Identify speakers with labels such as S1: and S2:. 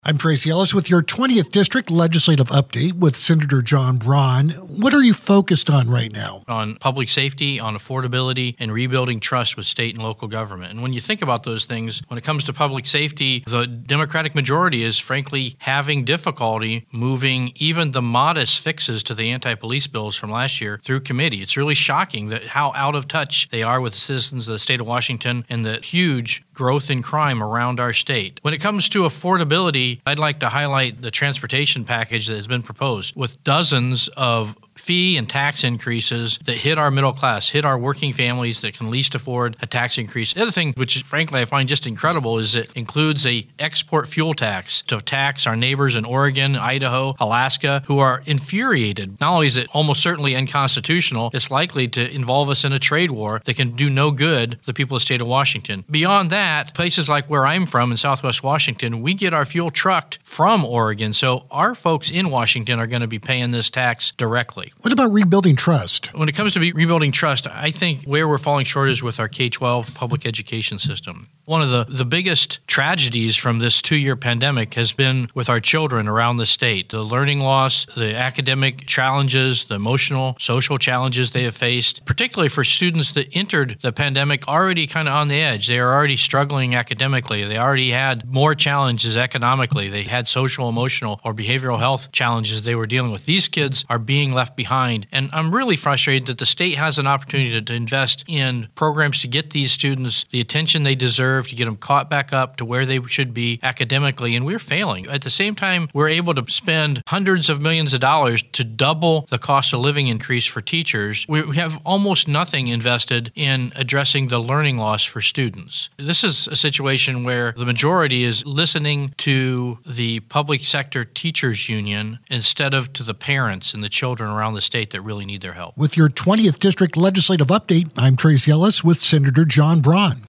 S1: I'm Tracy Ellis with your 20th District Legislative Update with Senator John Braun. What are you focused on right now?
S2: On public safety, on affordability, and rebuilding trust with state and local government. And when you think about those things, when it comes to public safety, the Democratic majority is frankly having difficulty moving even the modest fixes to the anti-police bills from last year through committee. It's really shocking that how out of touch they are with the citizens of the state of Washington and the huge growth in crime around our state. When it comes to affordability, I'd like to highlight the transportation package that has been proposed with dozens of fee and tax increases that hit our middle class, hit our working families that can least afford a tax increase. The other thing, which frankly I find just incredible, is it includes a export fuel tax to tax our neighbors in Oregon, Idaho, Alaska, who are infuriated. Not only is it almost certainly unconstitutional, it's likely to involve us in a trade war that can do no good to the people of the state of Washington. Beyond that, places like where I'm from in Southwest Washington, we get our fuel trucked from Oregon, so our folks in Washington are going to be paying this tax directly.
S1: What about rebuilding trust?
S2: When it comes to rebuilding trust, I think where we're falling short is with our K-12 public education system. One of the biggest tragedies from this 2-year pandemic has been with our children around the state. The learning loss, the academic challenges, the emotional, social challenges they have faced, particularly for students that entered the pandemic already kind of on the edge. They are already struggling academically. They already had more challenges economically. They had social, emotional, or behavioral health challenges they were dealing with. These kids are being left behind. And I'm really frustrated that the state has an opportunity to invest in programs to get these students the attention they deserve, to get them caught back up to where they should be academically, and we're failing. At the same time, we're able to spend hundreds of millions of dollars to double the cost of living increase for teachers. We have almost nothing invested in addressing the learning loss for students. This is a situation where the majority is listening to the public sector teachers union instead of to the parents and the children around the state that really need their help.
S1: With your 20th District Legislative Update, I'm Tracy Ellis with Senator John Braun.